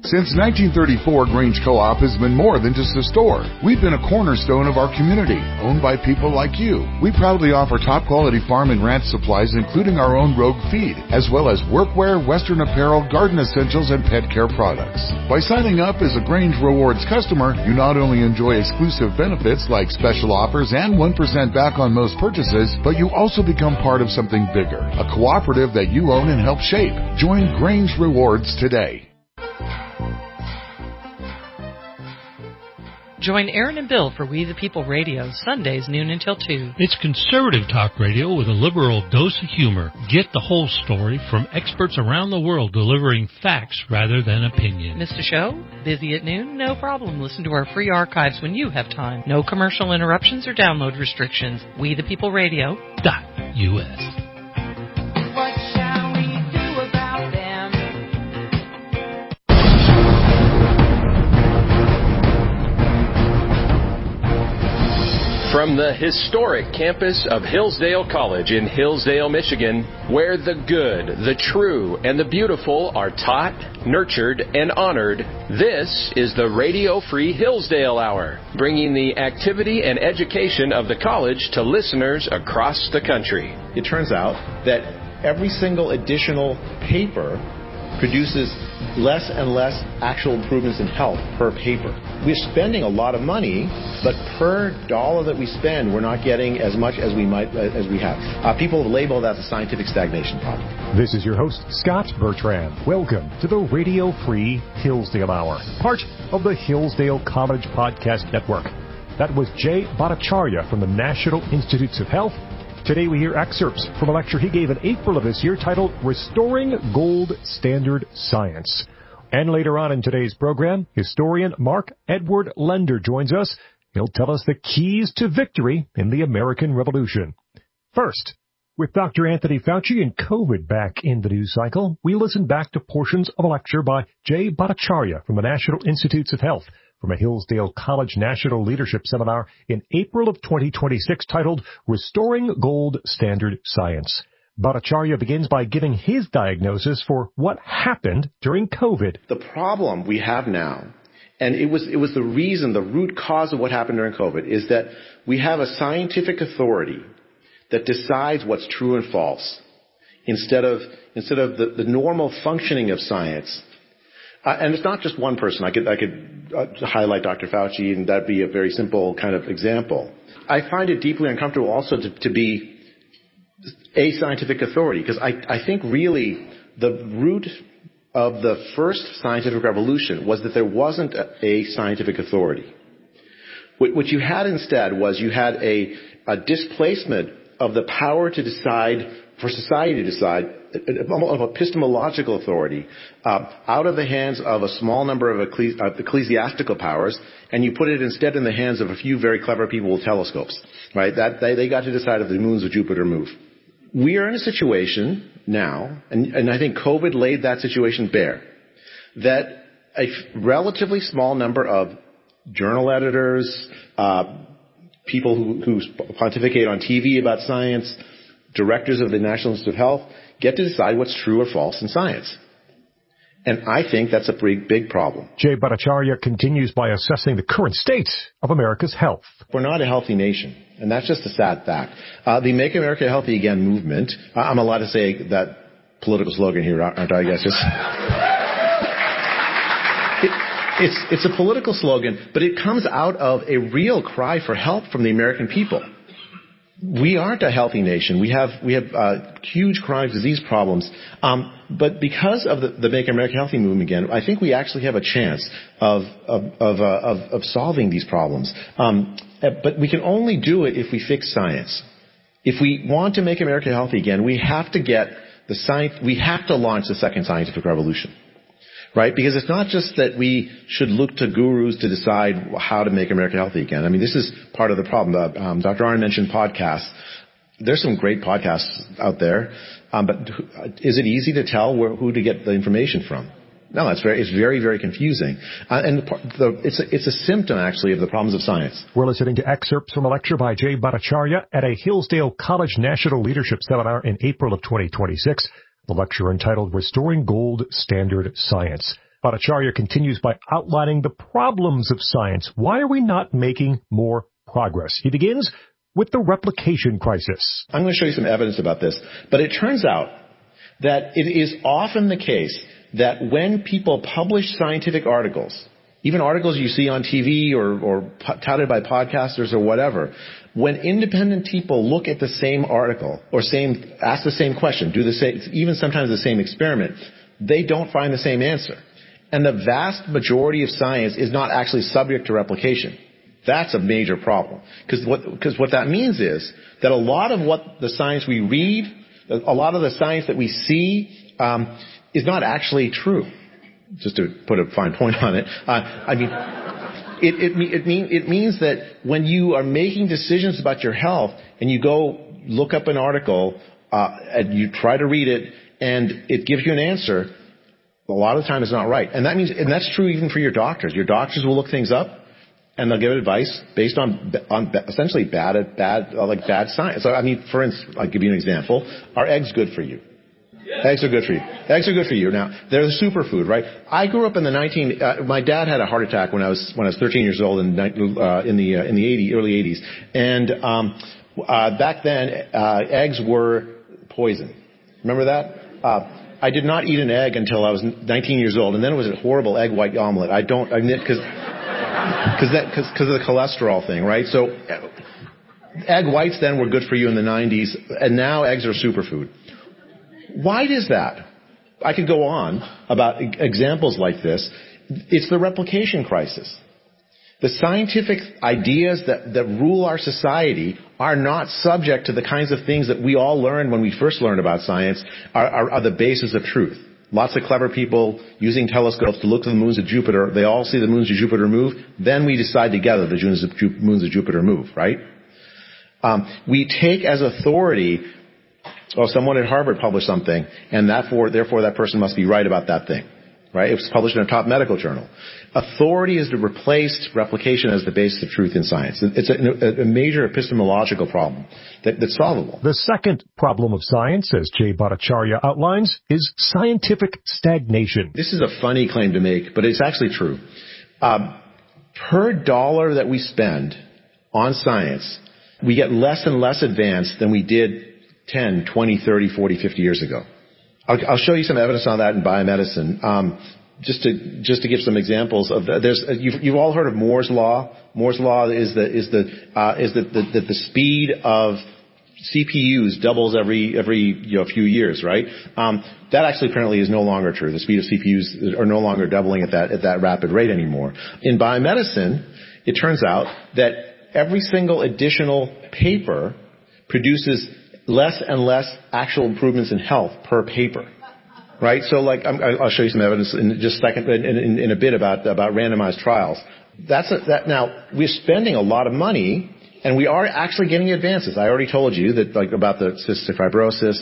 Since 1934, Grange Co-op has been more than just a store. We've been a cornerstone of our community, owned by people like you. We proudly offer top-quality farm and ranch supplies, including our own Rogue feed, as well as workwear, Western apparel, garden essentials, and pet care products. By signing up as a Grange Rewards customer, you not only enjoy exclusive benefits like special offers and 1% back on most purchases, but you also become part of something bigger, a cooperative that you own and help shape. Join Grange Rewards today. Join Aaron and Bill for We the People Radio, Sundays noon until 2. It's conservative talk radio with a liberal dose of humor. Get the whole story from experts around the world delivering facts rather than opinion. Missed a show? Busy at noon? No problem. Listen to our free archives when you have time. No commercial interruptions or download restrictions. We the People Radio.us. From the historic campus of Hillsdale College in Hillsdale, Michigan, where the good, the true, and the beautiful are taught, nurtured, and honored, this is the Radio Free Hillsdale Hour, bringing the activity and education of the college to listeners across the country. It turns out that every single additional paper produces less and less actual improvements in health per paper. We're spending a lot of money, but per dollar that we spend, we're not getting as much as we have. People label that a scientific stagnation problem. This is your host, Scott Bertrand. Welcome to the Radio Free Hillsdale Hour, part of the Hillsdale College Podcast Network. That was Jay Bhattacharya from the National Institutes of Health. Today we hear excerpts from a lecture he gave in April of this year titled Restoring Gold Standard Science. And later on in today's program, historian Mark Edward Lender joins us. He'll tell us the keys to victory in the American Revolution. First, with Dr. Anthony Fauci and COVID back in the news cycle, we listen back to portions of a lecture by Jay Bhattacharya from the National Institutes of Health from a Hillsdale College National Leadership Seminar in April of 2026 titled Restoring Gold Standard Science. Bhattacharya begins by giving his diagnosis for what happened during COVID. The problem we have now, and it was the reason, the root cause of what happened during COVID, is that we have a scientific authority that decides what's true and false instead of the normal functioning of science. And it's not just one person. I could highlight Dr. Fauci, and that'd be a very simple kind of example. I find it deeply uncomfortable also to be a scientific authority, because I think really the root of the first scientific revolution was that there wasn't a scientific authority. What you had instead was you had a displacement of the power to decide, for society to decide, of epistemological authority out of the hands of a small number of ecclesiastical powers, and you put it instead in the hands of a few very clever people with telescopes, right? That they got to decide if the moons of Jupiter move. We are in a situation now, and I think COVID laid that situation bare, that a relatively small number of journal editors, people who pontificate on TV about science, directors of the National Institute of Health, get to decide what's true or false in science. And I think that's a big problem. Jay Bhattacharya continues by assessing the current state of America's health. We're not a healthy nation, and that's just a sad fact. The Make America Healthy Again movement, I'm allowed to say that political slogan here, aren't I? I guess it's a political slogan, but it comes out of a real cry for help from the American people. We aren't a healthy nation. We have huge crime, disease problems. But because of the Make America Healthy movement again, I think we actually have a chance of solving these problems. But we can only do it if we fix science. If we want to make America healthy again, we have to get the science. We have to launch the second scientific revolution. Right? Because it's not just that we should look to gurus to decide how to make America healthy again. I mean, this is part of the problem. Dr. Arnn mentioned podcasts. There's some great podcasts out there, but is it easy to tell who to get the information from? No, it's very, very confusing. And it's a symptom, actually, of the problems of science. We're listening to excerpts from a lecture by Jay Bhattacharya at a Hillsdale College National Leadership Seminar in April of 2026. The lecture entitled Restoring Gold Standard Science. Bhattacharya continues by outlining the problems of science. Why are we not making more progress? He begins with the replication crisis. I'm going to show you some evidence about this, but it turns out that it is often the case that when people publish scientific articles, even articles you see on TV or touted by podcasters or whatever, when independent people look at the same article or ask the same question, do the same, even sometimes the same experiment, they don't find the same answer. And the vast majority of science is not actually subject to replication. That's a major problem. Because what that means is that a lot of what the science we read, a lot of the science that we see, is not actually true. Just to put a fine point on it. It means that when you are making decisions about your health and you go look up an article, and you try to read it and it gives you an answer, a lot of the time it's not right. And that's true even for your doctors. Your doctors will look things up and they'll give advice based on essentially bad science. So, for instance, I'll give you an example. Are eggs good for you? Eggs are good for you. Eggs are good for you. Now, they're the superfood, right? I grew up in the my dad had a heart attack when I was 13 years old in the early 80s. And back then, eggs were poison. Remember that? I did not eat an egg until I was 19 years old, and then it was a horrible egg white omelet. Because of the cholesterol thing, right? So, egg whites then were good for you in the 90s, and now eggs are superfood. Why is that? I could go on about examples like this. It's the replication crisis. The scientific ideas that rule our society are not subject to the kinds of things that we all learned when we first learned about science are the basis of truth. Lots of clever people using telescopes to look at the moons of Jupiter. They all see the moons of Jupiter move. Then we decide together the moons of Jupiter move, right? We take as authority, someone at Harvard published something, and therefore that person must be right about that thing, right? It was published in a top medical journal. Authority is to replace replication as the basis of truth in science. It's a major epistemological problem that's solvable. The second problem of science, as Jay Bhattacharya outlines, is scientific stagnation. This is a funny claim to make, but it's actually true. Per dollar that we spend on science, we get less and less advanced than we did 10, 20, 30, 40, 50 years ago. I'll show you some evidence on that in biomedicine. Just to give some examples of you've all heard of Moore's law. Moore's law is that the speed of CPUs doubles every few years, right? That actually apparently is no longer true. The speed of CPUs are no longer doubling at that rapid rate anymore. In biomedicine, it turns out that every single additional paper produces less and less actual improvements in health per paper, right? So, I'll show you some evidence in just a second, in a bit about randomized trials. Now we're spending a lot of money, and we are actually getting advances. I already told you that, about the cystic fibrosis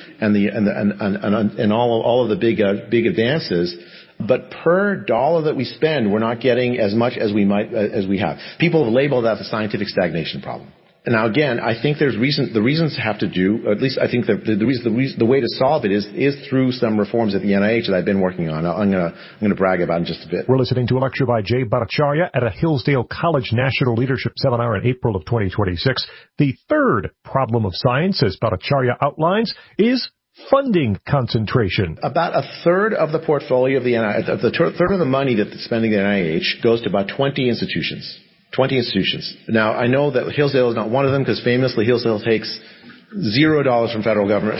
and all of the big advances. But per dollar that we spend, we're not getting as much as we have. People have labeled that the scientific stagnation problem. Now again, I think the reasons have to do, at least I think the way to solve it is through some reforms at the NIH that I've been working on. I'm gonna brag about in just a bit. We're listening to a lecture by Jay Bhattacharya at a Hillsdale College National Leadership Seminar in April of 2026. The third problem of science, as Bhattacharya outlines, is funding concentration. About a third of the portfolio of the NIH, third of the money that's spending the NIH goes to about 20 institutions. 20 institutions. Now, I know that Hillsdale is not one of them because famously Hillsdale takes $0 from federal government.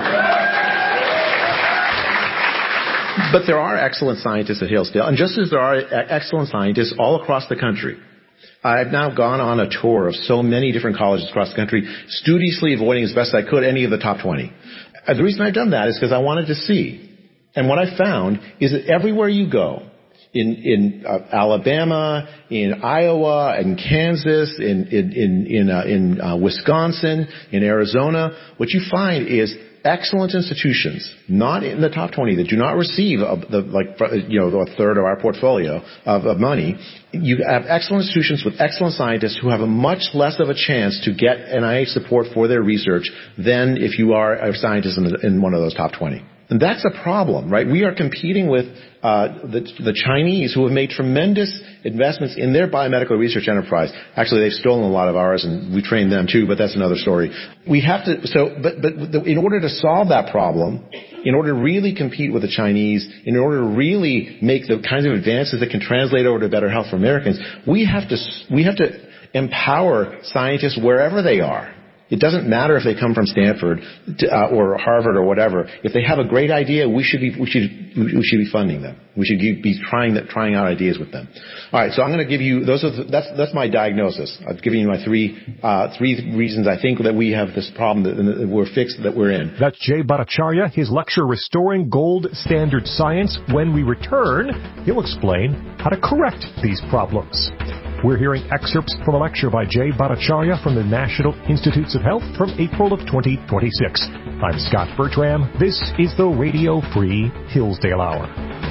But there are excellent scientists at Hillsdale, and just as there are excellent scientists all across the country. I've now gone on a tour of so many different colleges across the country, studiously avoiding as best I could any of the top 20. The reason I've done that is because I wanted to see. And what I found is that everywhere you go, in Alabama, in Iowa, in Kansas, in Wisconsin, in Arizona, what you find is excellent institutions, not in the top 20, that do not receive a third of our portfolio of money. You have excellent institutions with excellent scientists who have a much less of a chance to get NIH support for their research than if you are a scientist in one of those top 20. And that's a problem, right? We are competing with the Chinese, who have made tremendous investments in their biomedical research enterprise. Actually, they've stolen a lot of ours, and we trained them too, but that's another story. We have to, in order to solve that problem, in order to really compete with the Chinese, in order to really make the kinds of advances that can translate over to better health for Americans, we have to empower scientists wherever they are. It doesn't matter if they come from Stanford or Harvard or whatever. If they have a great idea, we should be funding them. We should be trying out ideas with them. All right, so I'm going to give you that's my diagnosis. I've given you my three reasons I think that we have this problem that we're fixed, that we're in. That's Jay Bhattacharya. His lecture, Restoring Gold Standard Science. When we return, he'll explain how to correct these problems. We're hearing excerpts from a lecture by Jay Bhattacharya from the National Institutes of Health from April of 2026. I'm Scott Bertram. This is the Radio Free Hillsdale Hour.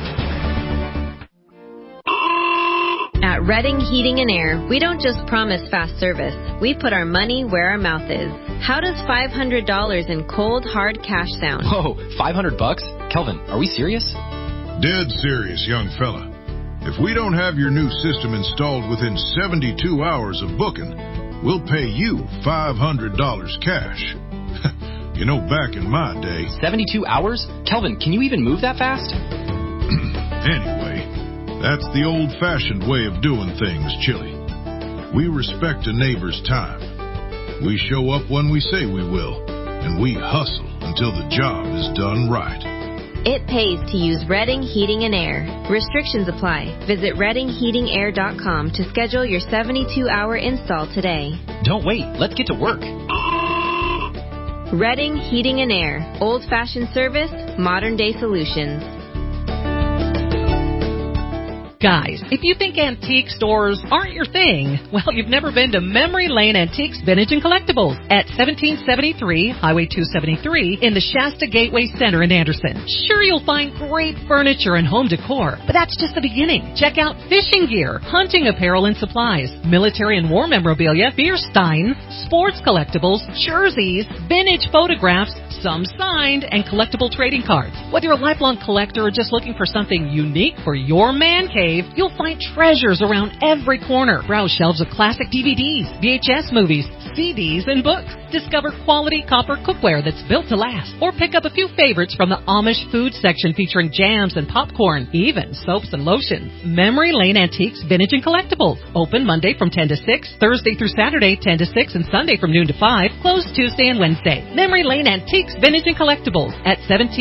At Redding Heating and Air, we don't just promise fast service. We put our money where our mouth is. How does $500 in cold, hard cash sound? Whoa, $500? Kelvin, are we serious? Dead serious, young fella. If we don't have your new system installed within 72 hours of booking, we'll pay you $500 cash. You know, back in my day... 72 hours? Kelvin, can you even move that fast? Anyway, that's the old-fashioned way of doing things, Chili. We respect a neighbor's time. We show up when we say we will, and we hustle until the job is done right. It pays to use Redding Heating and Air. Restrictions apply. Visit ReddingHeatingAir.com to schedule your 72-hour install today. Don't wait. Let's get to work. Redding Heating and Air. Old-fashioned service, modern-day solutions. Guys, if you think antique stores aren't your thing, well, you've never been to Memory Lane Antiques, Vintage, and Collectibles at 1773 Highway 273 in the Shasta Gateway Center in Anderson. Sure, you'll find great furniture and home decor, but that's just the beginning. Check out fishing gear, hunting apparel and supplies, military and war memorabilia, beer stein, sports collectibles, jerseys, vintage photographs, some signed, and collectible trading cards. Whether you're a lifelong collector or just looking for something unique for your man cave, you'll find treasures around every corner. Browse shelves of classic DVDs, VHS movies, CDs, and books. Discover quality copper cookware that's built to last. Or pick up a few favorites from the Amish food section featuring jams and popcorn, even soaps and lotions. Memory Lane Antiques, Vintage, and Collectibles. Open Monday from 10 to 6, Thursday through Saturday 10 to 6, and Sunday from noon to 5. Closed Tuesday and Wednesday. Memory Lane Antiques, Vintage, and Collectibles at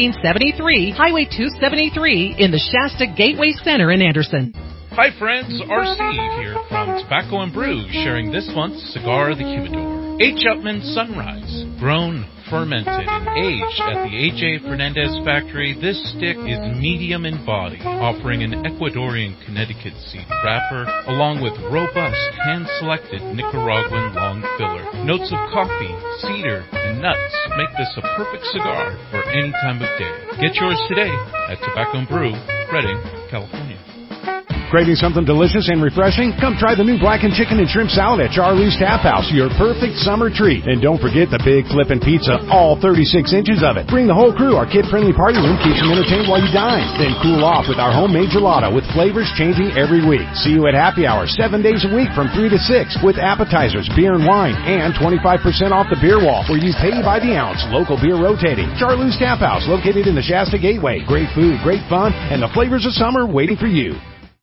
1773 Highway 273 in the Shasta Gateway Center in Anderson. Hi friends, RC here from Tobacco and Brew, sharing this month's Cigar of the Humidor. H. Upmann Sunrise, grown, fermented, and aged at the A.J. Fernandez factory, this stick is medium in body, offering an Ecuadorian Connecticut seed wrapper, along with robust, hand-selected Nicaraguan long filler. Notes of coffee, cedar, and nuts make this a perfect cigar for any time of day. Get yours today at Tobacco and Brew, Redding, California. Craving something delicious and refreshing? Come try the new blackened chicken and shrimp salad at Charlie's Tap House, your perfect summer treat. And don't forget the big flippin' pizza, all 36 inches of it. Bring the whole crew. Our kid-friendly party room keeps them entertained while you dine. Then cool off with our homemade gelato with flavors changing every week. See you at happy hour 7 days a week from 3 to 6 with appetizers, beer and wine, and 25% off the beer wall where you pay by the ounce. Local beer rotating. Charlie's Tap House, located in the Shasta Gateway. Great food, great fun, and the flavors of summer waiting for you.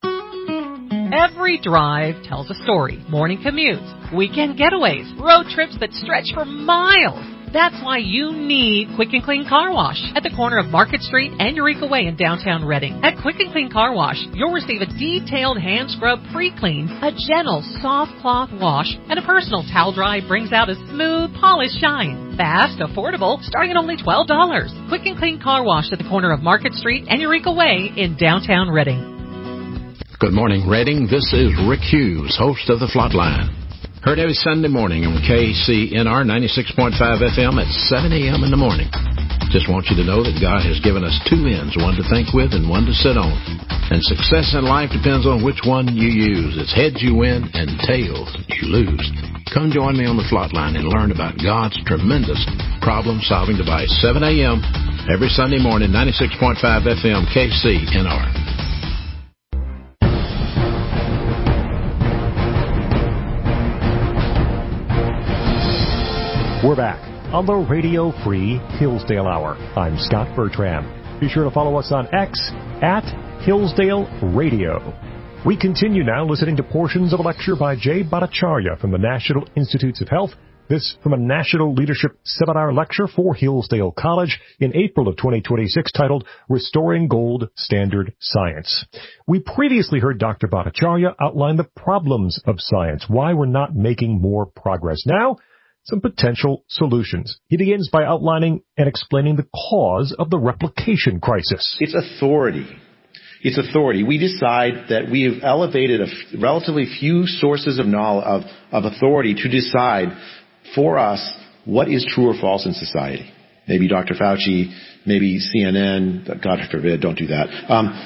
Every drive tells a story. Morning commutes, weekend getaways, road trips that stretch for miles. That's why you need Quick and Clean Car Wash at the corner of Market Street and Eureka Way in downtown Redding. At Quick and Clean Car Wash, you'll receive a detailed hand scrub pre-clean, a gentle soft cloth wash, and a personal towel dry brings out a smooth, polished shine. Fast, affordable, starting at only $12. Quick and Clean Car Wash at the corner of Market Street and Eureka Way in downtown Redding. Good morning, Redding. This is Rick Hughes, host of The Flatline. Heard every Sunday morning on KCNR 96.5 FM at 7 a.m. in the morning. Just want you to know that God has given us two ends, one to think with and one to sit on. And success in life depends on which one you use. It's heads you win and tails you lose. Come join me on the Flatline and learn about God's tremendous problem-solving device. 7 a.m. every Sunday morning, 96.5 FM, KCNR. We're back on the Radio Free Hillsdale Hour. I'm Scott Bertram. Be sure to follow us on X at Hillsdale Radio. We continue now listening to portions of a lecture by Jay Bhattacharya from the National Institutes of Health. This from a National Leadership Seminar lecture for Hillsdale College in April of 2026 titled Restoring Gold Standard Science. We previously heard Dr. Bhattacharya outline the problems of science, why we're not making more progress. Now, some potential solutions. He begins by outlining and explaining the cause of the replication crisis. It's authority. It's authority. We decide that we have elevated a relatively few sources of knowledge, of authority to decide for us what is true or false in society. Maybe Dr. Fauci, maybe CNN, God forbid, don't do that.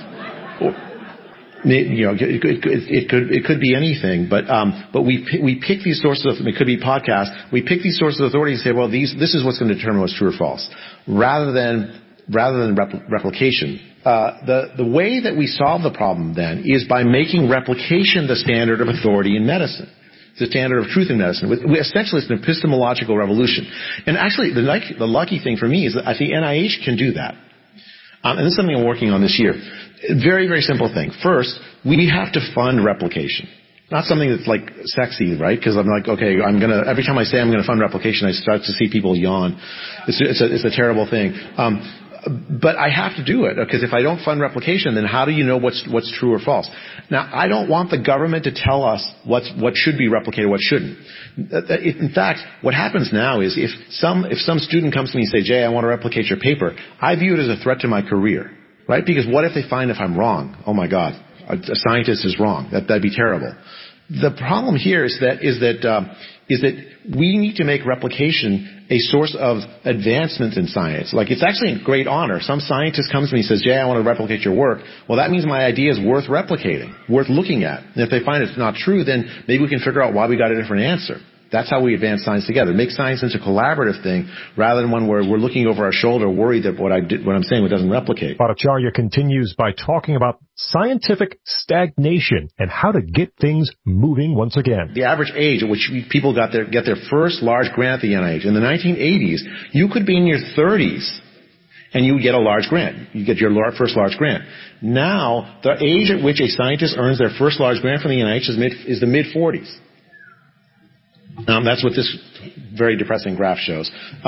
It could be anything, but we pick these sources of, it could be podcasts, we pick these sources of authority and say, well, this is what's going to determine what's true or false, rather than replication. The way that we solve the problem then is by making replication the standard of authority in medicine. It's the standard of truth in medicine. Essentially, it's an epistemological revolution. And actually, the lucky thing for me is that I think NIH can do that. And this is something I'm working on this year. Very, very simple thing. First, we have to fund replication. Not something that's like sexy, right? Because I'm like, okay, every time I say I'm going to fund replication, I start to see people yawn. It's a terrible thing. But I have to do it, because if I don't fund replication, then how do you know what's true or false? Now, I don't want the government to tell us what should be replicated, what shouldn't. In fact, what happens now is if some student comes to me and say, Jay, I want to replicate your paper, I view it as a threat to my career, right? Because what if they find if I'm wrong? Oh my God, a scientist is wrong. That'd be terrible. The problem here is that we need to make replication a source of advancement in science. Like, it's actually a great honor. Some scientist comes to me and says, Jay, I want to replicate your work. Well, that means my idea is worth replicating, worth looking at. And if they find it's not true, then maybe we can figure out why we got a different answer. That's how we advance science together. Make science into a collaborative thing rather than one where we're looking over our shoulder worried that what I'm saying doesn't replicate. Bhattacharya continues by talking about scientific stagnation and how to get things moving once again. The average age at which people get their first large grant at the NIH. In the 1980s, you could be in your 30s and you would get a large grant. You get your first large grant. Now, the age at which a scientist earns their first large grant from the NIH is the mid-40s. That's what this very depressing graph shows.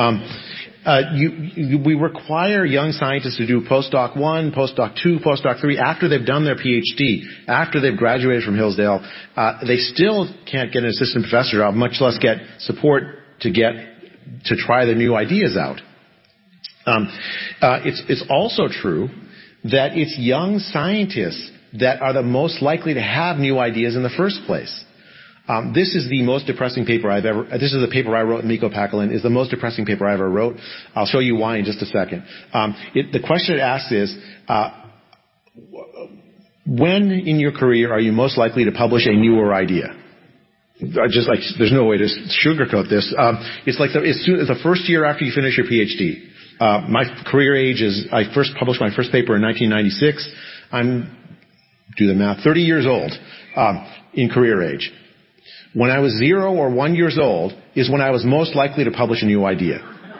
We require young scientists to do postdoc 1, postdoc 2, postdoc 3 after they've done their PhD, after they've graduated from Hillsdale. They still can't get an assistant professor job, much less get support to try the new ideas out. It's also true that it's young scientists that are the most likely to have new ideas in the first place. This is the most depressing paper this is a paper I wrote in Mikko Pakalin, is the most depressing paper I ever wrote. I'll show you why in just a second. The question it asks is, when in your career are you most likely to publish a newer idea? There's no way to sugarcoat this. It's like the first year after you finish your PhD. My career age is, I first published my first paper in 1996. Do the math, 30 years old, in career age. When I was 0 or 1 years old is when I was most likely to publish a new idea.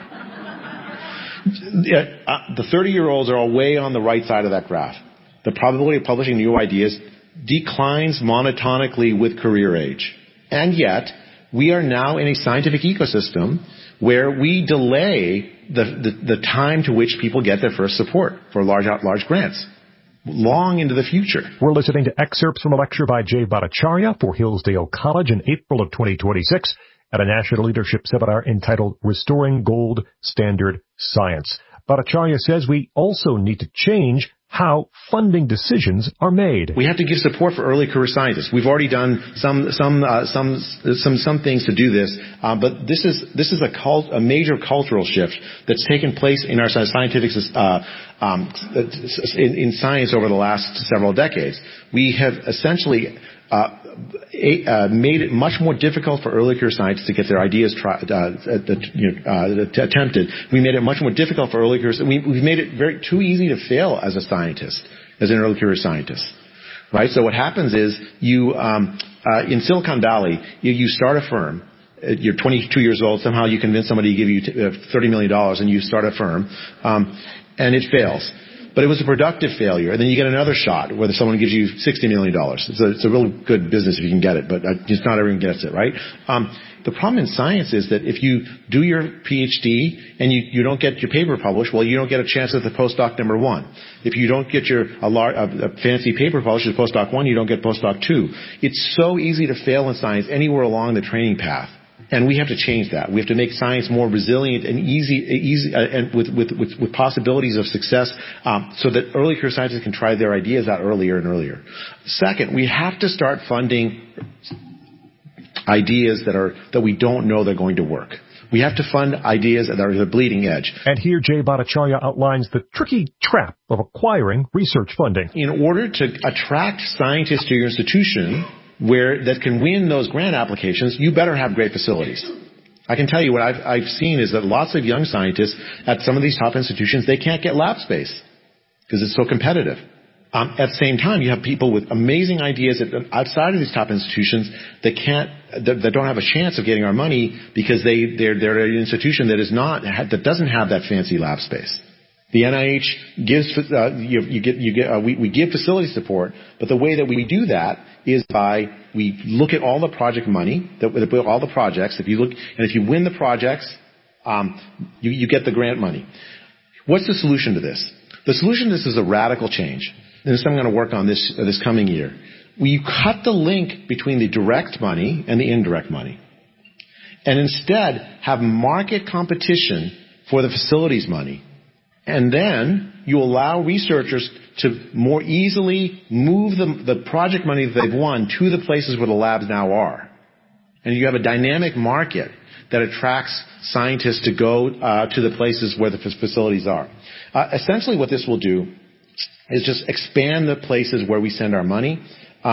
The 30-year-olds are all way on the right side of that graph. The probability of publishing new ideas declines monotonically with career age. And yet, we are now in a scientific ecosystem where we delay the time to which people get their first support for large grants. Long into the future. We're listening to excerpts from a lecture by Jay Bhattacharya for Hillsdale College in April of 2026 at a National Leadership Seminar entitled Restoring Gold Standard Science. Bhattacharya says we also need to change how funding decisions are made. We have to give support for early career scientists. We've already done some things to do this, but this is a major cultural shift that's taken place in our scientific in science over the last several decades. We have essentially made it much more difficult for early career scientists to get their ideas attempted. We made it much more difficult for early careers. We've made it too easy to fail as a scientist, as an early career scientist. Right? So what happens is you, in Silicon Valley, you start a firm. You're 22 years old. Somehow you convince somebody to give you $30 million and you start a firm. And it fails. But it was a productive failure. And then you get another shot where someone gives you $60 million. It's a real good business if you can get it, but just not everyone gets it, right? The problem in science is that if you do your PhD and you don't get your paper published, well, you don't get a chance at the postdoc number 1. If you don't get a fancy paper published at postdoc 1, you don't get postdoc 2. It's so easy to fail in science anywhere along the training path. And we have to change that. We have to make science more resilient and easy, and with possibilities of success, so that early career scientists can try their ideas out earlier and earlier. Second, we have to start funding ideas that we don't know they're going to work. We have to fund ideas that are the bleeding edge. And here Jay Bhattacharya outlines the tricky trap of acquiring research funding. In order to attract scientists to your institution that can win those grant applications, you better have great facilities. I can tell you what I've seen is that lots of young scientists at some of these top institutions, they can't get lab space because it's so competitive. At the same time, you have people with amazing ideas outside of these top institutions that don't have a chance of getting our money because they're at an institution that doesn't have that fancy lab space. The NIH gives we give facility support, but the way that we do that is we look at all the project money, all the projects. If you win the projects, you get the grant money. What's the solution to this? The solution to this is a radical change. And this I'm going to work on this coming year. We cut the link between the direct money and the indirect money, and instead have market competition for the facilities money. And then you allow researchers to more easily move the project money that they've won to the places where the labs now are. And you have a dynamic market that attracts scientists to go to the places where the facilities are. Essentially what this will do is just expand the places where we send our money.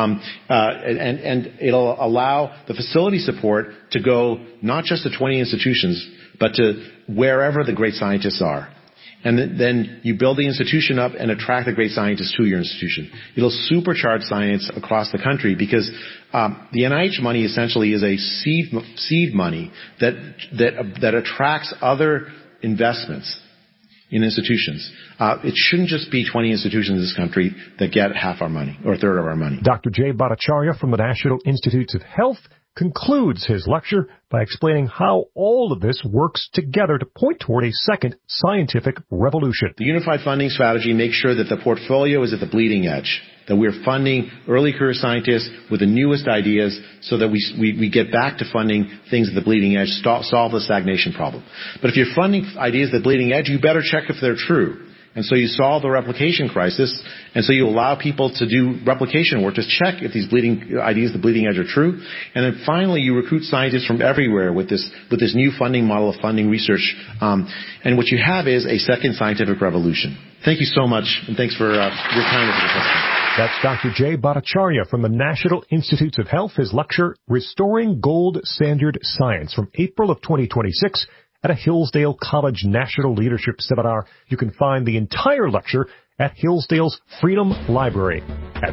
And it'll allow the facility support to go not just to 20 institutions, but to wherever the great scientists are. And then you build the institution up and attract the great scientists to your institution. It'll supercharge science across the country because the NIH money essentially is a seed money that attracts other investments in institutions. It shouldn't just be 20 institutions in this country that get half our money or a third of our money. Dr. Jay Bhattacharya from the National Institutes of Health concludes his lecture by explaining how all of this works together to point toward a second scientific revolution. The unified funding strategy makes sure that the portfolio is at the bleeding edge, that we're funding early career scientists with the newest ideas so that we get back to funding things at the bleeding edge, solve the stagnation problem. But if you're funding ideas at the bleeding edge, you better check if they're true. And so you solve the replication crisis, and so you allow people to do replication work to check if these ideas, the bleeding edge, are true. And then finally, you recruit scientists from everywhere with this new funding model of funding research. And what you have is a second scientific revolution. Thank you so much, and thanks for your kindness in the question. That's Dr. Jay Bhattacharya from the National Institutes of Health. His lecture, Restoring Gold Standard Science, from April of 2026. At a Hillsdale College National Leadership Seminar. You can find the entire lecture at Hillsdale's Freedom Library at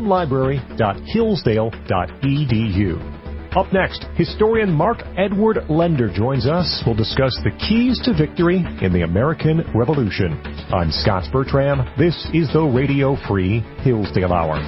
freedomlibrary.hillsdale.edu. Up next, historian Mark Edward Lender joins us. We'll discuss the keys to victory in the American Revolution. I'm Scott Bertram. This is the Radio Free Hillsdale Hour.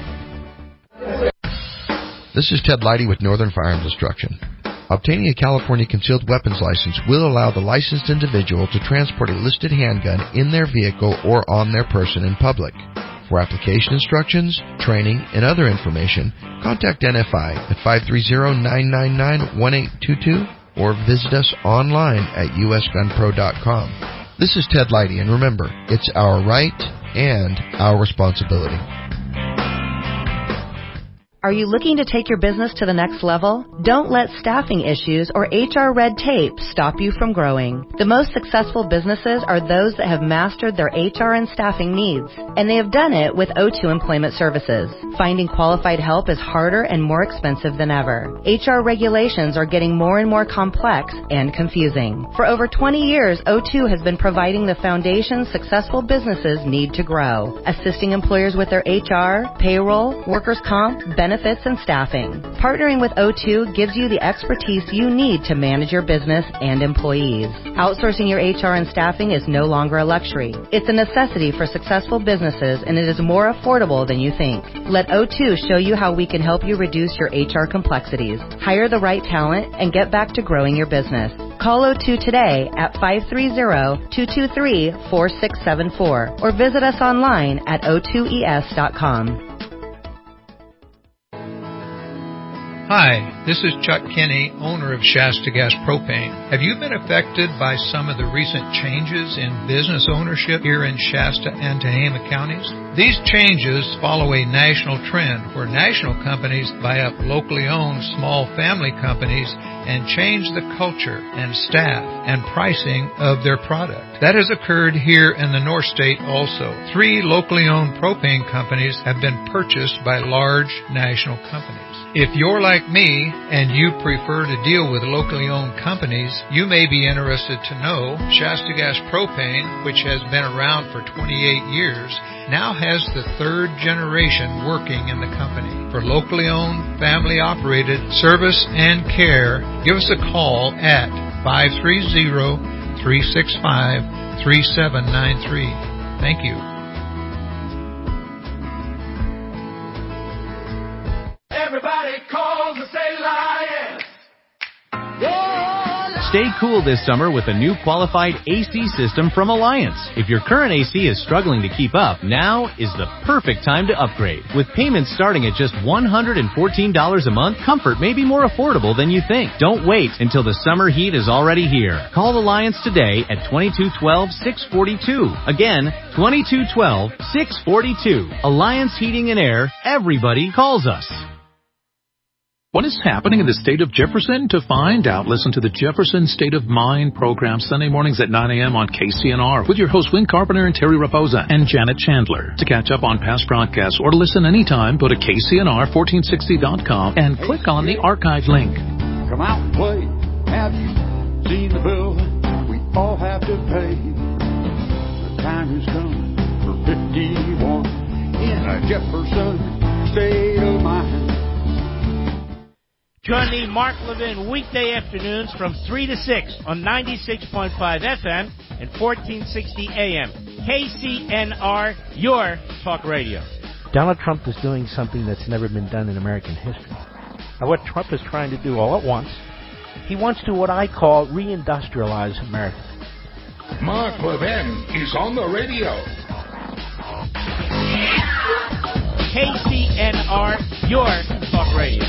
This is Ted Leidy with Northern Firearms Instruction. Obtaining a California concealed weapons license will allow the licensed individual to transport a listed handgun in their vehicle or on their person in public. For application instructions, training, and other information, contact NFI at 530-999-1822 or visit us online at usgunpro.com. This is Ted Leidy, and remember, it's our right and our responsibility. Are you looking to take your business to the next level? Don't let staffing issues or HR red tape stop you from growing. The most successful businesses are those that have mastered their HR and staffing needs, and they have done it with O2 Employment Services. Finding qualified help is harder and more expensive than ever. HR regulations are getting more and more complex and confusing. For over 20 years, O2 has been providing the foundation successful businesses need to grow, assisting employers with their HR, payroll, workers' comp, benefits, and staffing. Partnering with O2 gives you the expertise you need to manage your business and employees. Outsourcing your HR and staffing is no longer a luxury. It's a necessity for successful businesses, and it is more affordable than you think. Let O2 show you how we can help you reduce your HR complexities, hire the right talent, and get back to growing your business. Call O2 today at 530-223-4674 or visit us online at o2es.com. Hi, this is Chuck Kinney, owner of Shasta Gas Propane. Have you been affected by some of the recent changes in business ownership here in Shasta and Tehama counties? These changes follow a national trend where national companies buy up locally owned small family companies and change the culture and staff and pricing of their product. That has occurred here in the North State also. 3 locally owned propane companies have been purchased by large national companies. If you're like me and you prefer to deal with locally owned companies, you may be interested to know Shasta Gas Propane, which has been around for 28 years, now has the 3rd generation working in the company. For locally owned, family operated service and care, give us a call at 530-365-3793. Thank you. Everybody calls and say Lions. Stay cool this summer with a new qualified AC system from Alliance. If your current AC is struggling to keep up, now is the perfect time to upgrade. With payments starting at just $114 a month, comfort may be more affordable than you think. Don't wait until the summer heat is already here. Call Alliance today at 2212-642. Again, 2212-642. Alliance Heating and Air. Everybody calls us. What is happening in the state of Jefferson? To find out, listen to the Jefferson State of Mind program Sunday mornings at 9 a.m. on KCNR with your hosts Win Carpenter and Terry Raposa and Janet Chandler. To catch up on past broadcasts or to listen anytime, go to KCNR1460.com and click on the archive link. Come out and play. Have you seen the bill we all have to pay? The time has come for 51 in a Jefferson State of Mind. Join me, Mark Levin, weekday afternoons from 3 to 6 on 96.5 FM and 1460 AM. KCNR, your talk radio. Donald Trump is doing something that's never been done in American history. Now, what Trump is trying to do all at once, he wants to what I call reindustrialize America. Mark Levin is on the radio. KCNR, your talk radio.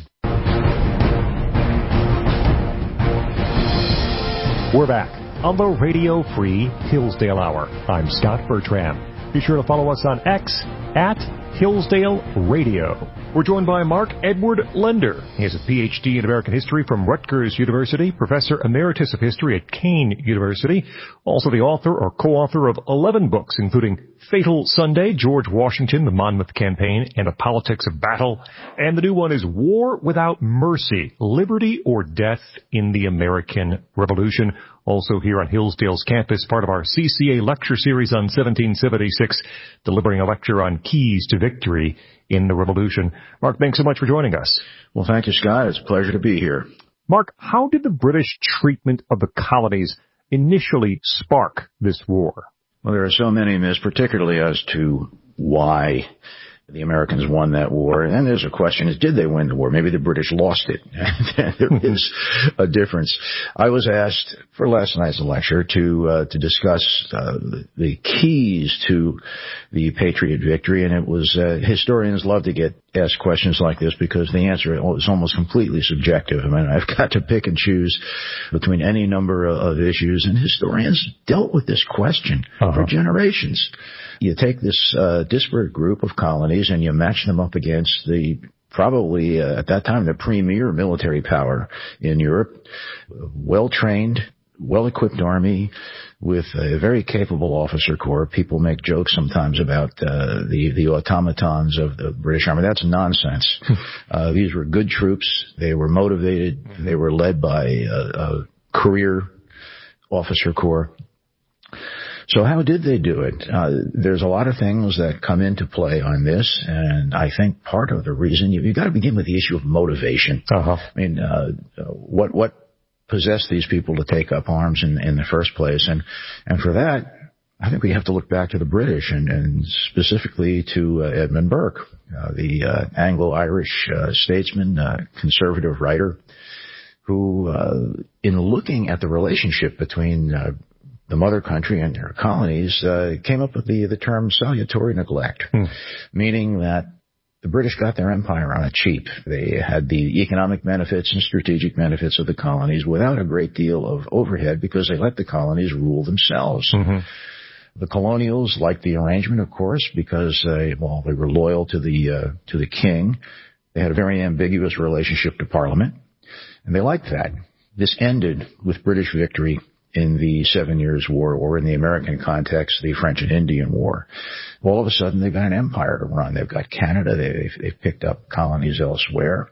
We're back on the Radio Free Hillsdale Hour. I'm Scott Bertram. Be sure to follow us on X at Hillsdale Radio. We're joined by Mark Edward Lender. He has a Ph.D. in American History from Rutgers University, Professor Emeritus of History at Kean University, also the author or co-author of 11 books, including Fatal Sunday, George Washington, the Monmouth Campaign, and the Politics of Battle. And the new one is War Without Mercy, Liberty or Death in the American Revolution. Also here on Hillsdale's campus, part of our CCA lecture series on 1776, delivering a lecture on keys to victory in the Revolution. Mark, thanks so much for joining us. Well, thank you, Scott. It's a pleasure to be here. Mark, how did the British treatment of the colonies initially spark this war? Well, there are so many myths, particularly as to why the Americans won that war. And there's a question, is did they win the war? Maybe the British lost it. There is a difference. I was asked for last night's lecture to discuss the keys to the Patriot victory, and it was historians love to get asked questions like this because the answer is almost completely subjective. I mean, I've got to pick and choose between any number of issues, and historians dealt with this question for generations. You take this disparate group of colonies and you match them up against the probably at that time the premier military power in Europe, well-trained, well-equipped army with a very capable officer corps. People make jokes sometimes about the automatons of the British Army. That's nonsense. These were good troops. They were motivated. They were led by a career officer corps. So how did they do it? There's a lot of things that come into play on this, and I think part of the reason you've got to begin with the issue of motivation. I mean, what possessed these people to take up arms in the first place, and for that, I think we have to look back to the British and specifically to Edmund Burke, the Anglo-Irish statesman, conservative writer, who, in looking at the relationship between the mother country and her colonies, came up with the term salutary neglect, meaning that the British got their empire on a cheap. They had the economic benefits and strategic benefits of the colonies without a great deal of overhead because they let the colonies rule themselves. The colonials liked the arrangement, of course, because they were loyal to the king. They had a very ambiguous relationship to Parliament, and they liked that. This ended with British victory in the 7 Years' War, or in the American context, the French and Indian War. All of a sudden, they've got an empire to run. They've got Canada. They've picked up colonies elsewhere.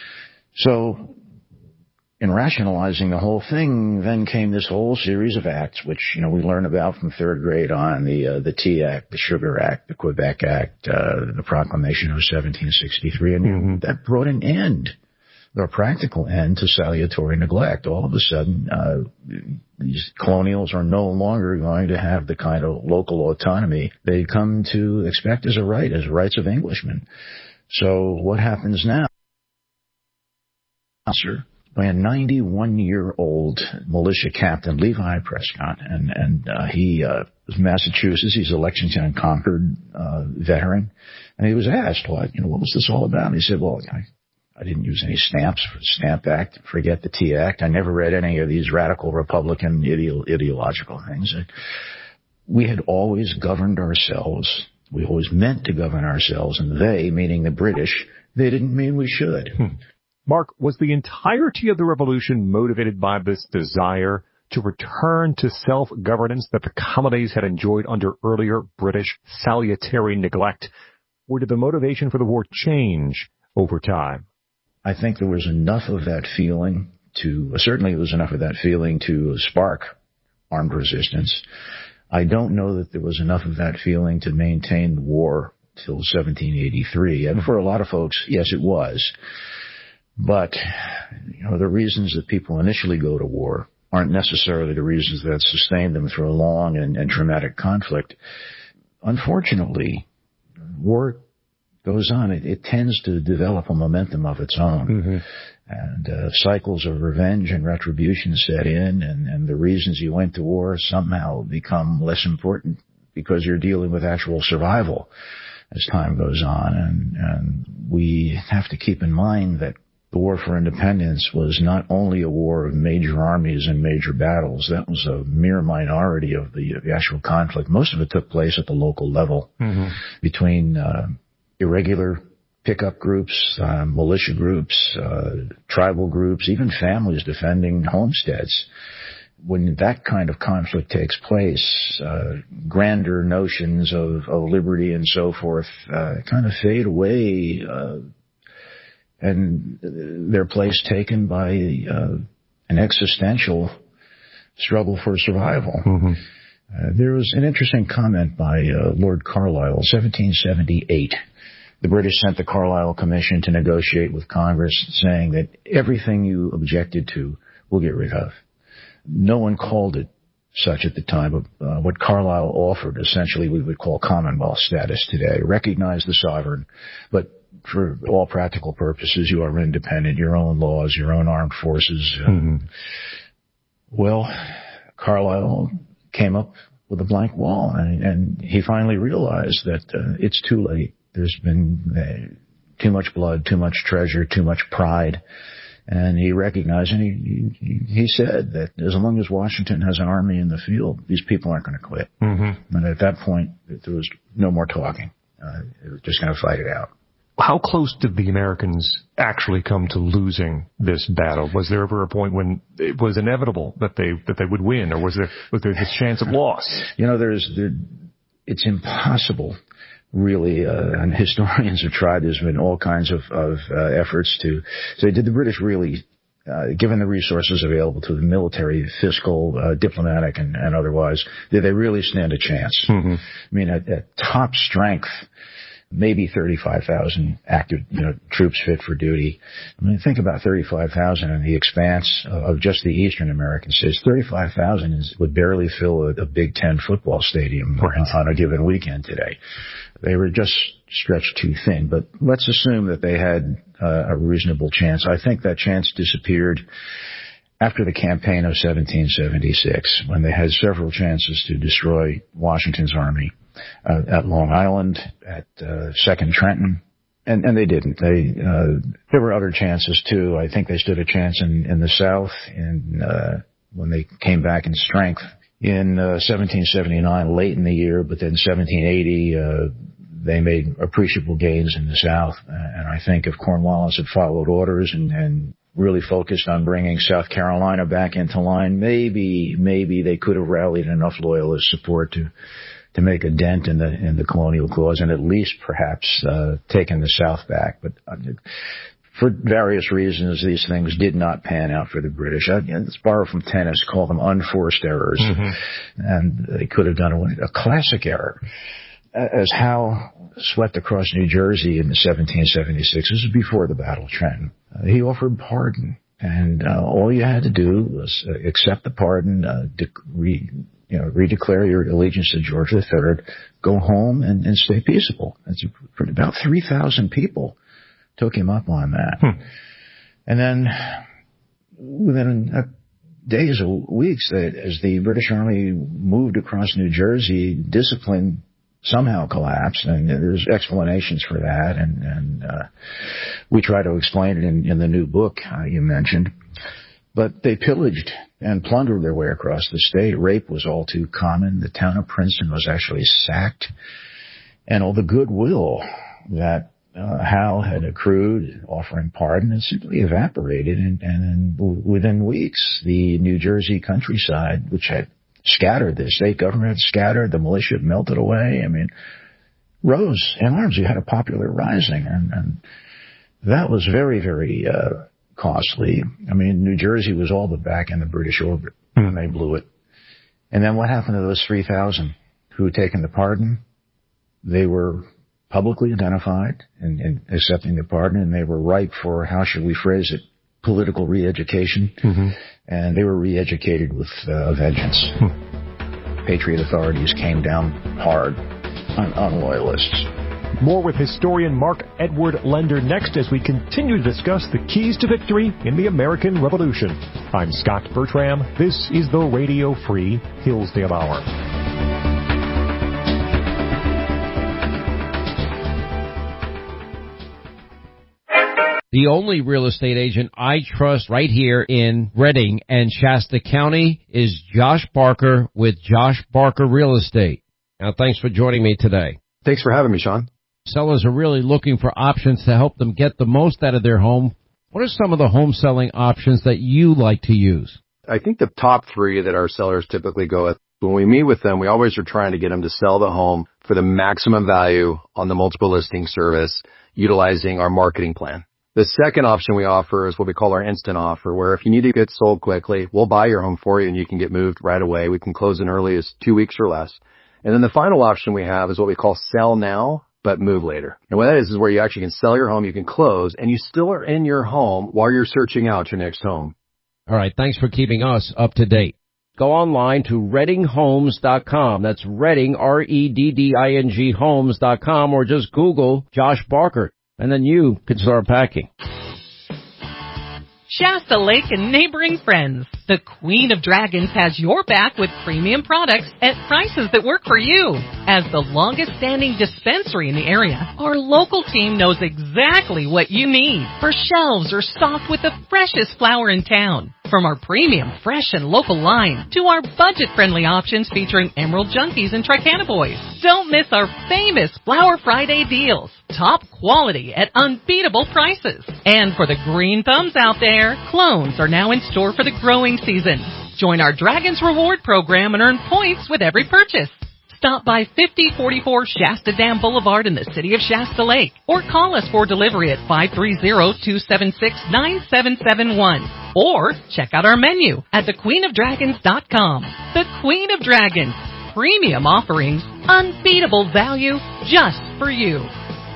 So, in rationalizing the whole thing, then came this whole series of acts, which, we learn about from third grade on, the Tea Act, the Sugar Act, the Quebec Act, the Proclamation of 1763, and that brought an end, or a practical end, to salutary neglect. All of a sudden, these colonials are no longer going to have the kind of local autonomy they'd come to expect as rights of Englishmen. So what happens now? By a 91-year-old militia captain, Levi Prescott, and he was Massachusetts. He's a Lexington and Concord veteran, and he was asked, what was this all about? And he said, well, I didn't use any stamps for the Stamp Act. Forget the Tea Act. I never read any of these radical Republican ideological things. We had always governed ourselves. We always meant to govern ourselves, and they, meaning the British, they didn't mean we should. Mark, was the entirety of the revolution motivated by this desire to return to self-governance that the colonies had enjoyed under earlier British salutary neglect? Or did the motivation for the war change over time? I think there was enough of that feeling certainly there was enough of that feeling to spark armed resistance. I don't know that there was enough of that feeling to maintain the war till 1783. And for a lot of folks, yes, it was. But, the reasons that people initially go to war aren't necessarily the reasons that sustain them through a long and traumatic conflict. Unfortunately, war goes on. It tends to develop a momentum of its own. And cycles of revenge and retribution set in, and the reasons you went to war somehow become less important because you're dealing with actual survival as time goes on. And we have to keep in mind that the War for Independence was not only a war of major armies and major battles. That was a mere minority of the actual conflict. Most of it took place at the local level between irregular pickup groups, militia groups, tribal groups, even families defending homesteads. When that kind of conflict takes place, grander notions of liberty and so forth kind of fade away, and their place taken by an existential struggle for survival. There was an interesting comment by Lord Carlisle, 1778. The British sent the Carlisle Commission to negotiate with Congress, saying that everything you objected to, we'll get rid of. No one called it such at the time. What Carlisle offered, essentially we would call Commonwealth status today. Recognize the sovereign, but for all practical purposes, you are independent, your own laws, your own armed forces. Well, Carlisle came up with a blank wall, and he finally realized that it's too late. There's been too much blood, too much treasure, too much pride. And he recognized, and he said that as long as Washington has an army in the field, these people aren't going to quit. And at that point, there was no more talking. They were just going to fight it out. How close did the Americans actually come to losing this battle? Was there ever a point when it was inevitable that they would win, or was there this chance of loss? It's impossible, really, and historians have tried. There's been all kinds of efforts to say, did the British really, given the resources available to the military, fiscal, diplomatic, and otherwise, did they really stand a chance? Mm-hmm. I mean, at top strength, maybe 35,000 active, troops fit for duty. I mean, think about 35,000 in the expanse of just the Eastern American states. 35,000 would barely fill a Big Ten football stadium on a given weekend today. They were just stretched too thin. But let's assume that they had a reasonable chance. I think that chance disappeared after the campaign of 1776, when they had several chances to destroy Washington's army. At Long Island, at 2nd Trenton, and they didn't. There were other chances too. I think they stood a chance in the South, when they came back in strength in 1779, late in the year. But then 1780, they made appreciable gains in the South. And I think if Cornwallis had followed orders and really focused on bringing South Carolina back into line, maybe they could have rallied enough loyalist support to make a dent in the colonial cause, and at least perhaps taken the South back. But for various reasons, these things did not pan out for the British. Let's borrow from tennis, call them unforced errors. Mm-hmm. And they could have done a classic error. As Howe swept across New Jersey in 1776, this was before the Battle of Trenton, he offered pardon. And all you had to do was accept the pardon, redeclare your allegiance to George III, go home and stay peaceable. That's about 3,000 people took him up on that. And then within days or weeks, as the British Army moved across New Jersey, discipline somehow collapsed, and there's explanations for that, and we try to explain it in the new book you mentioned. But they pillaged and plundered their way across the state. Rape was all too common. The town of Princeton was actually sacked. And all the goodwill that Howe had accrued offering pardon had simply evaporated. And within weeks, the New Jersey countryside, which had scattered, the state government had scattered, the militia had melted away, rose in arms. You had a popular rising. And that was very, very costly. New Jersey was all but back in the British orbit, and they blew it. And then what happened to those 3,000 who had taken the pardon? They were publicly identified in accepting the pardon, and they were ripe for, how should we phrase it, political re-education. Mm-hmm. And they were re-educated with a vengeance. Patriot authorities came down hard on loyalists. More with historian Mark Edward Lender next as we continue to discuss the keys to victory in the American Revolution. I'm Scott Bertram. This is the Radio Free Hillsdale Hour. The only real estate agent I trust right here in Redding and Shasta County is Josh Barker with Josh Barker Real Estate. Now, thanks for joining me today. Thanks for having me, Sean. Sellers are really looking for options to help them get the most out of their home. What are some of the home selling options that you like to use? I think the top three that our sellers typically go with, when we meet with them, we always are trying to get them to sell the home for the maximum value on the multiple listing service, utilizing our marketing plan. The second option we offer is what we call our instant offer, where if you need to get sold quickly, we'll buy your home for you and you can get moved right away. We can close in early as 2 weeks or less. And then the final option we have is what we call sell now, but move later. And what that is where you actually can sell your home, you can close, and you still are in your home while you're searching out your next home. All right, thanks for keeping us up to date. Go online to ReddingHomes.com. That's Redding, REDDING Homes.com, or just Google Josh Barker, and then you can start packing. Shasta Lake and neighboring friends. The Queen of Dragons has your back with premium products at prices that work for you. As the longest-standing dispensary in the area, our local team knows exactly what you need for shelves or stocked with the freshest flower in town. From our premium, fresh, and local line to our budget-friendly options featuring Emerald Junkies and Tricana Boys. Don't miss our famous Flower Friday deals. Top quality at unbeatable prices. And for the green thumbs out there, clones are now in store for the growing season. Join our Dragons Reward program and earn points with every purchase. Stop by 5044 Shasta Dam Boulevard in the city of Shasta Lake or call us for delivery at 530-276-9771 or check out our menu at thequeenofdragons.com. The Queen of Dragons. Premium offerings, unbeatable value just for you.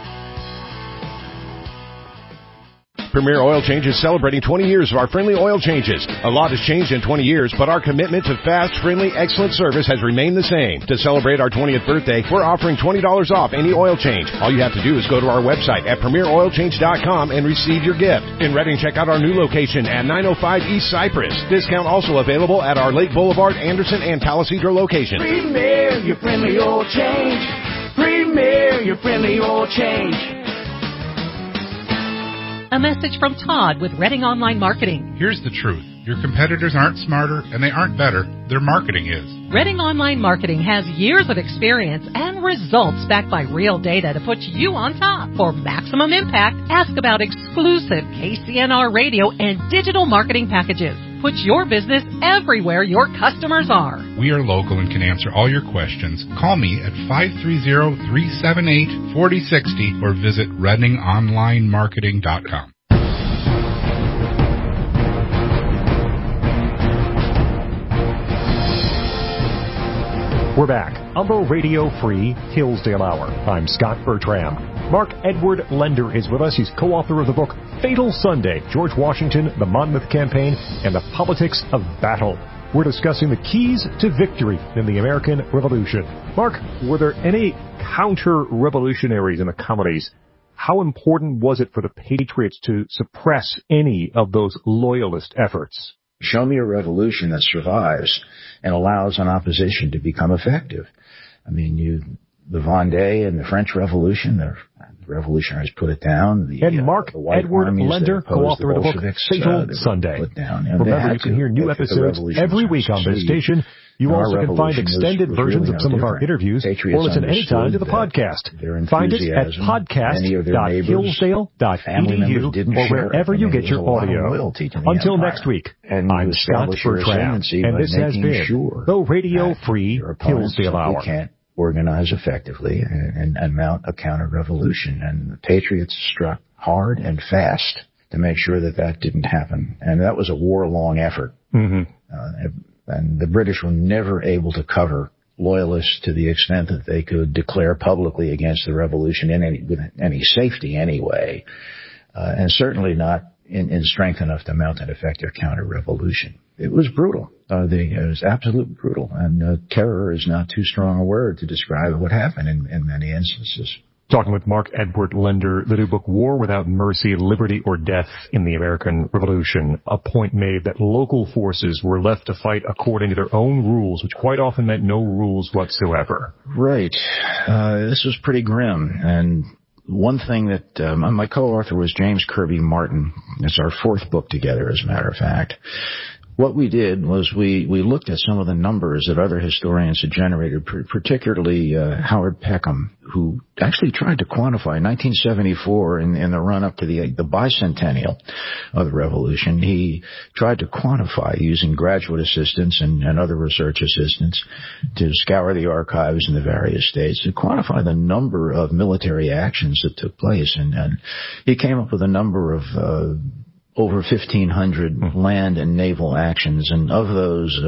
Premier Oil Change is celebrating 20 years of our friendly oil changes. A lot has changed in 20 years, but our commitment to fast, friendly, excellent service has remained the same. To celebrate our 20th birthday, we're offering $20 off any oil change. All you have to do is go to our website at premieroilchange.com and receive your gift. In Redding, check out our new location at 905 East Cypress. Discount also available at our Lake Boulevard, Anderson, and Palisadro locations. Premier, your friendly oil change. Premier, your friendly oil change. A message from Todd with Redding Online Marketing. Here's the truth. Your competitors aren't smarter and they aren't better. Their marketing is. Redding Online Marketing has years of experience and results backed by real data to put you on top. For maximum impact, ask about exclusive KCNR radio and digital marketing packages. Put your business everywhere your customers are. We are local and can answer all your questions. Call me at 530-378-4060 or visit ReddingOnlineMarketing.com. We're back on the Radio Free Hillsdale Hour. I'm Scott Bertram. Mark Edward Lender is with us. He's co-author of the book Fatal Sunday, George Washington, the Monmouth Campaign, and the Politics of Battle. We're discussing the keys to victory in the American Revolution. Mark, were there any counter-revolutionaries in the colonies? How important was it for the Patriots to suppress any of those loyalist efforts? Show me a revolution that survives and allows an opposition to become effective. I mean, the Vendée and the French Revolution, the revolutionaries put it down. And Mark Edward Lender, co-author of the book Fatal Sunday. Remember, you can hear new episodes every week on this station. You also can find extended versions of some of our interviews or listen anytime to the podcast. Find us at podcast.hillsdale.edu or wherever you get your audio. Until next week, I'm Scott Bertram, and this has been the Radio Free Hillsdale Hour. Can't organize effectively and mount a counter-revolution. And the Patriots struck hard and fast to make sure that didn't happen. And that was a war-long effort. Mm-hmm. And the British were never able to cover loyalists to the extent that they could declare publicly against the revolution with any safety anyway, and certainly not in strength enough to mount an effective counter-revolution. It was brutal. It was absolutely brutal, and terror is not too strong a word to describe what happened in many instances. Talking with Mark Edward Lender, the new book, War Without Mercy, Liberty or Death in the American Revolution. A point made that local forces were left to fight according to their own rules, which quite often meant no rules whatsoever. Right. This was pretty grim. And one thing that my co-author was James Kirby Martin. It's our fourth book together, as a matter of fact. What we did was we looked at some of the numbers that other historians had generated, particularly Howard Peckham, who actually tried to quantify 1974 in the run-up to the bicentennial of the Revolution. He tried to quantify using graduate assistants and other research assistants to scour the archives in the various states to quantify the number of military actions that took place. And he came up with a number of over 1,500 land and naval actions, and of those,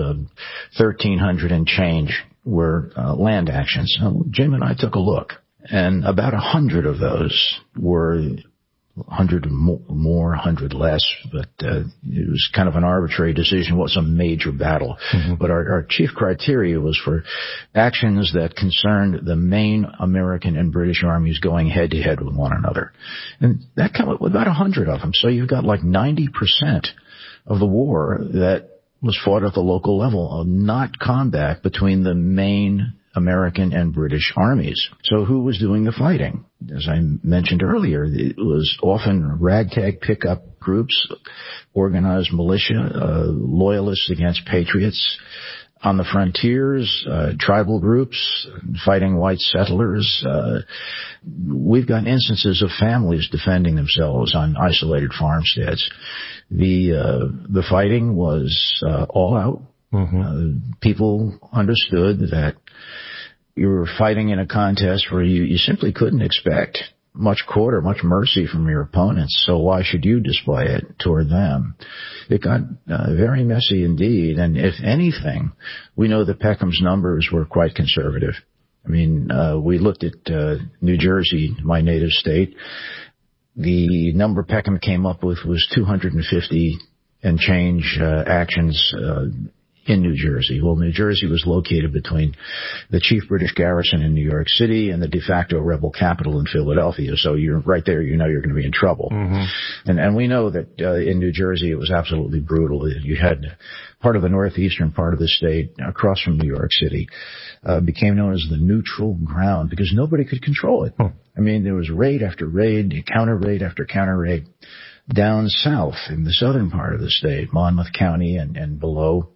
1,300 and change were land actions. So Jim and I took a look, and about 100 of those were 100 more, 100 less, but it was kind of an arbitrary decision. It was a major battle. Mm-hmm. But our chief criteria was for actions that concerned the main American and British armies going head-to-head with one another. And that came up with about 100 of them. So you've got like 90% of the war that was fought at the local level, not combat between the main American and British armies. So who was doing the fighting? As I mentioned earlier, it was often ragtag pickup groups, organized militia, loyalists against patriots. On the frontiers, tribal groups fighting white settlers. We've got instances of families defending themselves on isolated farmsteads. The fighting was all out. People understood that you were fighting in a contest where you simply couldn't expect much court or much mercy from your opponents, so why should you display it toward them? It got very messy indeed, and if anything, we know that Peckham's numbers were quite conservative. I mean, we looked at New Jersey, my native state. The number Peckham came up with was 250 and change actions in New Jersey. Well, New Jersey was located between the chief British garrison in New York City and the de facto rebel capital in Philadelphia. So you're right there, you know you're going to be in trouble. And we know that in New Jersey it was absolutely brutal. You had part of the northeastern part of the state across from New York City became known as the neutral ground because nobody could control it. I mean, there was raid after raid, counter raid after counter raid. Down south in the southern part of the state, Monmouth County and below,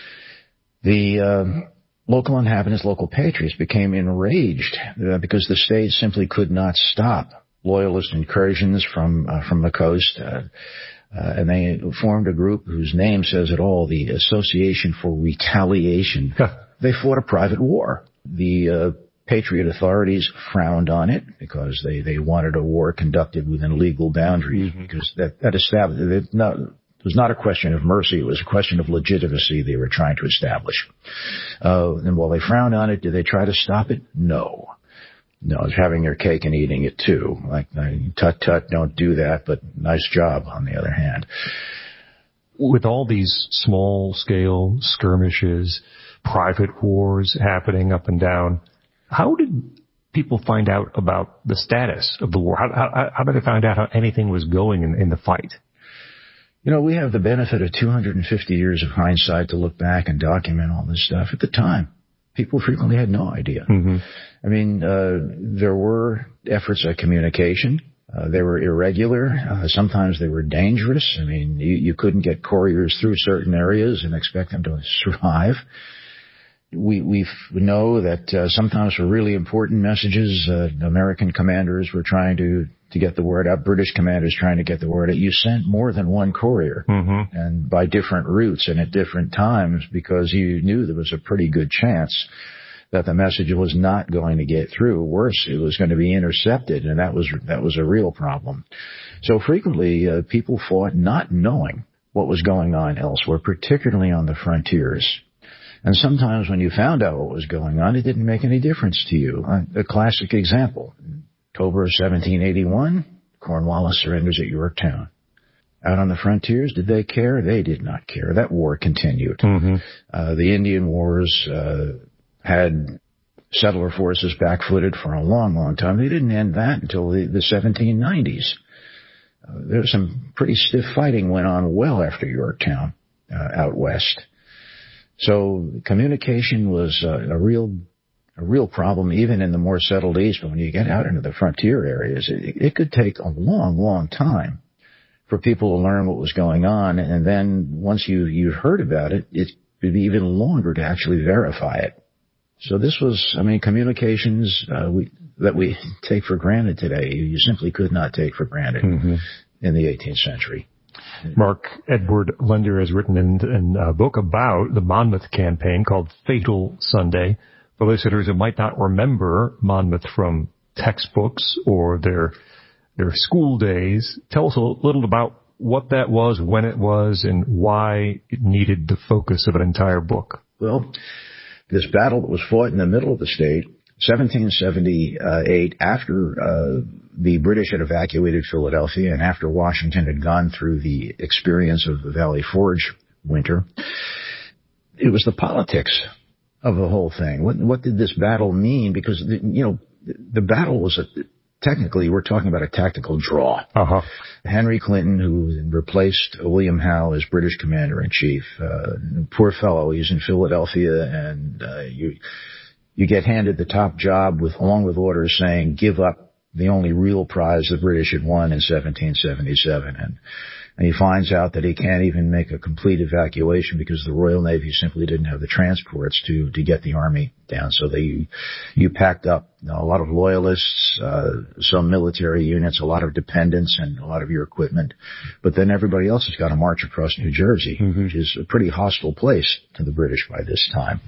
the local inhabitants, local patriots became enraged because the state simply could not stop loyalist incursions from the coast. And they formed a group whose name says it all, the Association for Retaliation. They fought a private war. The Patriot authorities frowned on it because they wanted a war conducted within legal boundaries because that established it was not a question of mercy. It was a question of legitimacy they were trying to establish. And while they frowned on it, did they try to stop it? No. No, it's having their cake and eating it too. Like, tut, don't do that, but nice job on the other hand. With all these small-scale skirmishes, private wars happening up and down, how did people find out about the status of the war? How did they find out how anything was going in the fight? You know, we have the benefit of 250 years of hindsight to look back and document all this stuff. At the time, people frequently had no idea. I mean, there were efforts at communication. They were irregular. Sometimes they were dangerous. I mean, you couldn't get couriers through certain areas and expect them to survive. We know that sometimes for really important messages, American commanders were trying to get the word out, British commanders trying to get the word out. You sent more than one courier, and by different routes and at different times because you knew there was a pretty good chance that the message was not going to get through. Worse, it was going to be intercepted, and that was a real problem. So frequently, people fought not knowing what was going on elsewhere, particularly on the frontiers. And sometimes when you found out what was going on, it didn't make any difference to you. A classic example, October of 1781, Cornwallis surrenders at Yorktown. Out on the frontiers, did they care? They did not care. That war continued. The Indian Wars had settler forces backfooted for a long, long time. They didn't end that until the 1790s. There was some pretty stiff fighting went on well after Yorktown out west. So communication was a real problem even in the more settled east. But when you get out into the frontier areas, it could take a long, long time for people to learn what was going on. And then once you heard about it, it would be even longer to actually verify it. So this was, I mean, communications that we take for granted today, you simply could not take for granted in the 18th century. Mark Edward Lender has written in a book about the Monmouth campaign called Fatal Sunday. For listeners who might not remember Monmouth from textbooks or their school days, tell us a little about what that was, when it was, and why it needed the focus of an entire book. Well, this battle that was fought in the middle of the state, 1778, after the British had evacuated Philadelphia and after Washington had gone through the experience of the Valley Forge winter, it was the politics of the whole thing. What did this battle mean? Because, the battle was technically, we're talking about a tactical draw. Henry Clinton, who replaced William Howe as British commander-in-chief, poor fellow, he's in Philadelphia, and you get handed the top job along with orders saying, give up the only real prize the British had won in 1777. And he finds out that he can't even make a complete evacuation because the Royal Navy simply didn't have the transports to get the army down. So you packed up a lot of loyalists, some military units, a lot of dependents, and a lot of your equipment. But then everybody else has got to march across New Jersey, which is a pretty hostile place to the British by this time.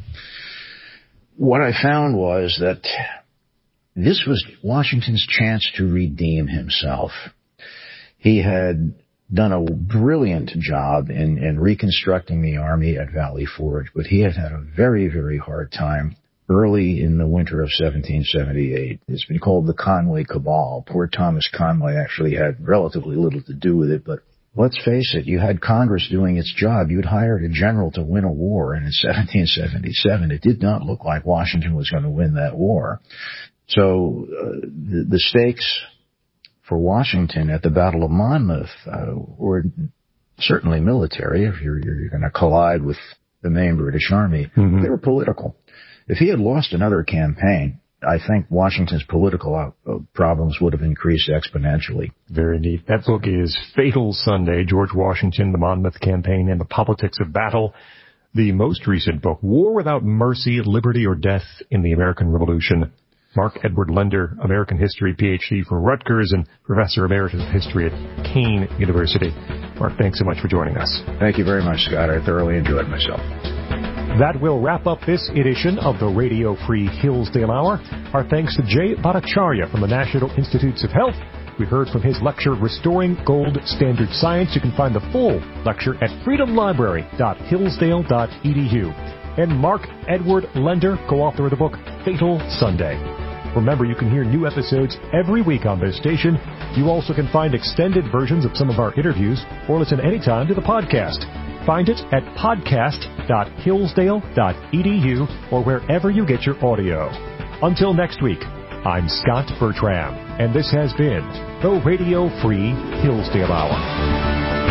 What I found was that this was Washington's chance to redeem himself. He had done a brilliant job in reconstructing the army at Valley Forge, but he had a very, very hard time early in the winter of 1778. It's been called the Conway Cabal. Poor Thomas Conway actually had relatively little to do with it, but let's face it, you had Congress doing its job. You'd hired a general to win a war, and in 1777, it did not look like Washington was going to win that war. So the stakes for Washington at the Battle of Monmouth were certainly military. If you're going to collide with the main British army, they were political. If he had lost another campaign, I think Washington's political problems would have increased exponentially. Very neat. That book is Fatal Sunday, George Washington, the Monmouth Campaign, and the Politics of Battle. The most recent book, War Without Mercy, Liberty or Death in the American Revolution. Mark Edward Lender, American History PhD from Rutgers and Professor Emeritus of History at Kean University. Mark, thanks so much for joining us. Thank you very much, Scott. I thoroughly enjoyed myself. That will wrap up this edition of the Radio Free Hillsdale Hour. Our thanks to Jay Bhattacharya from the National Institutes of Health. We heard from his lecture, Restoring Gold Standard Science. You can find the full lecture at freedomlibrary.hillsdale.edu. And Mark Edward Lender, co-author of the book Fatal Sunday. Remember, you can hear new episodes every week on this station. You also can find extended versions of some of our interviews or listen anytime to the podcast. Find it at podcast.hillsdale.edu or wherever you get your audio. Until next week, I'm Scott Bertram, and this has been the Radio Free Hillsdale Hour.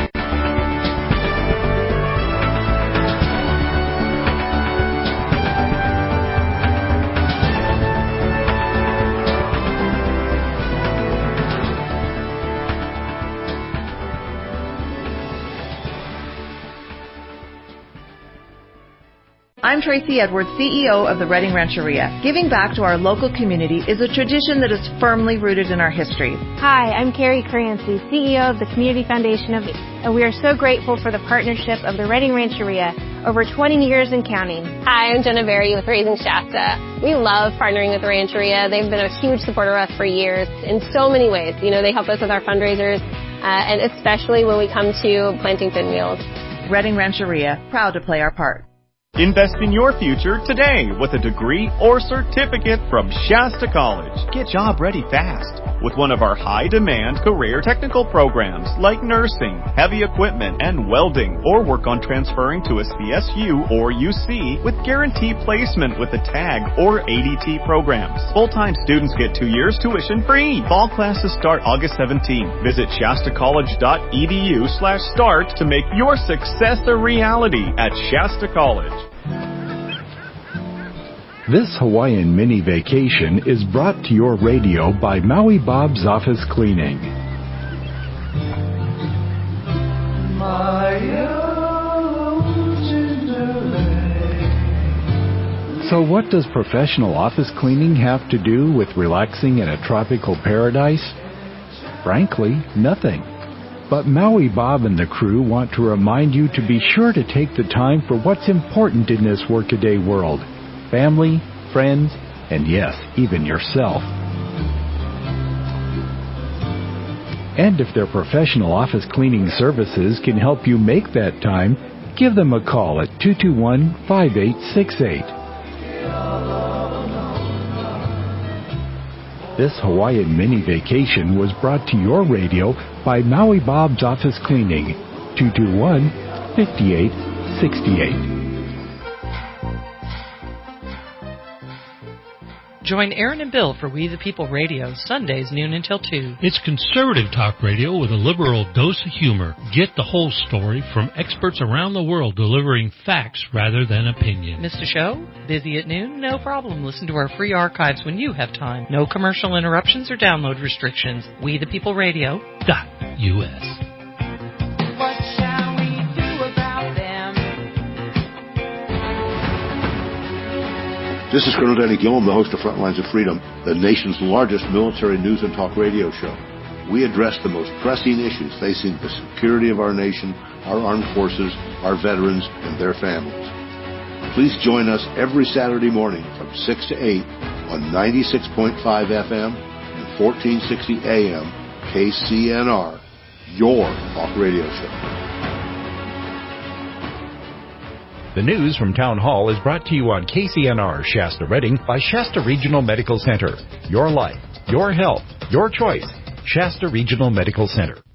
I'm Tracy Edwards, CEO of the Reading Rancheria. Giving back to our local community is a tradition that is firmly rooted in our history. Hi, I'm Carrie Crancy, CEO of the Community Foundation of, and we are so grateful for the partnership of the Reading Rancheria over 20 years and counting. Hi, I'm Jenna Berry with Raising Shasta. We love partnering with the Rancheria. They've been a huge supporter of us for years in so many ways. You know, they help us with our fundraisers, and especially when we come to planting pinwheels. Reading Rancheria, proud to play our part. Invest in your future today with a degree or certificate from Shasta College. Get job ready fast with one of our high-demand career technical programs like nursing, heavy equipment, and welding, or work on transferring to a CSU or UC with guaranteed placement with the TAG or ADT programs. Full-time students get 2 years tuition free. Fall classes start August 17. Visit shastacollege.edu/start to make your success a reality at Shasta College. This Hawaiian mini vacation is brought to your radio by Maui Bob's Office Cleaning. So what does professional office cleaning have to do with relaxing in a tropical paradise? Frankly, nothing. But Maui Bob and the crew want to remind you to be sure to take the time for what's important in this workaday world. Family, friends, and yes, even yourself. And if their professional office cleaning services can help you make that time, give them a call at 221-5868. This Hawaiian mini vacation was brought to your radio by Maui Bob's Office Cleaning, 221-5868. Join Aaron and Bill for We the People Radio, Sundays noon until 2. It's conservative talk radio with a liberal dose of humor. Get the whole story from experts around the world delivering facts rather than opinion. Missed a show? Busy at noon? No problem. Listen to our free archives when you have time. No commercial interruptions or download restrictions. We the People Radio.us. This is Colonel Danny Gillum, the host of Frontlines of Freedom, the nation's largest military news and talk radio show. We address the most pressing issues facing the security of our nation, our armed forces, our veterans, and their families. Please join us every Saturday morning from 6 to 8 on 96.5 FM and 1460 AM KCNR, your talk radio show. The news from Town Hall is brought to you on KCNR Shasta Redding by Shasta Regional Medical Center. Your life, your health, your choice. Shasta Regional Medical Center.